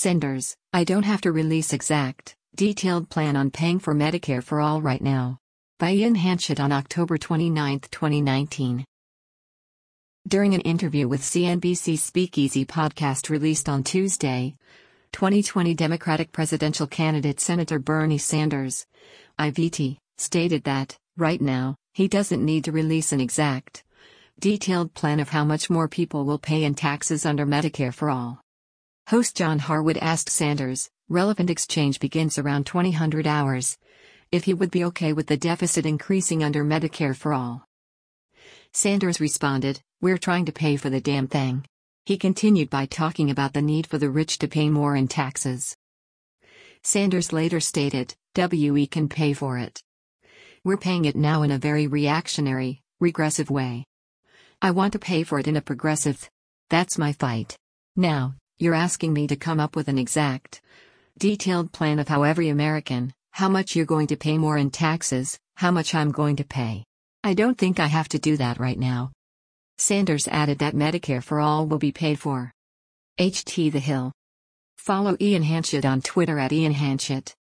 Senders, I don't have to release exact, detailed plan on paying for Medicare for All right now. By Ian Hanchett on October 29, 2019. During an interview with CNBC's Speakeasy podcast released on Tuesday, 2020 Democratic presidential candidate Senator Bernie Sanders, IVT, stated that, right now, he doesn't need to release an exact, detailed plan of how much more people will pay in taxes under Medicare for All. Host John Harwood asked Sanders, relevant exchange begins around 2000 hours, if he would be okay with the deficit increasing under Medicare for All. Sanders responded, "We're trying to pay for the damn thing." He continued by talking about the need for the rich to pay more in taxes. Sanders later stated, "We can pay for it. We're paying it now in a very reactionary, regressive way. I want to pay for it in a progressive. That's my fight. Now, you're asking me to come up with an exact, detailed plan of how every American, how much you're going to pay more in taxes, how much I'm going to pay. I don't think I have to do that right now." Sanders added that Medicare for All will be paid for. The Hill. Follow Ian Hanchett on Twitter @IanHanchett.